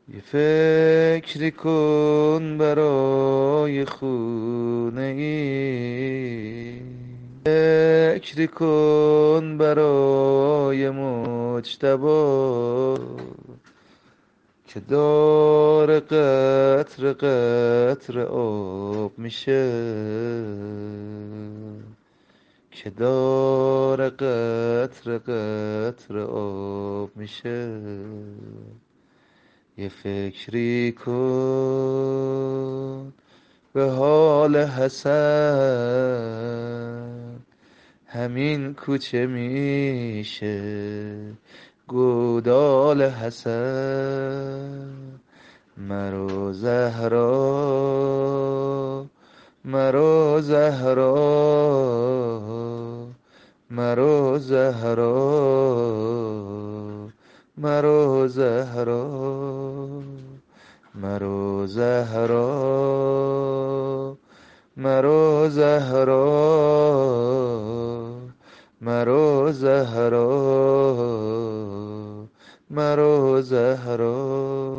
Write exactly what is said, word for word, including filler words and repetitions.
یه فکری کن برای خونه ای، فکری کن برای مجتبا که داره قطر قطر آب میشه، که داره قطر قطر آب میشه. یه فکری کن به حال حسن، همین کوچه میشه گودال حسن. مرو زهرا، مرو زهرا، مرو زهرا، مرو زهرا، مرو زهرا، مرو زهرا، مرو زهرا، مرو زهرا.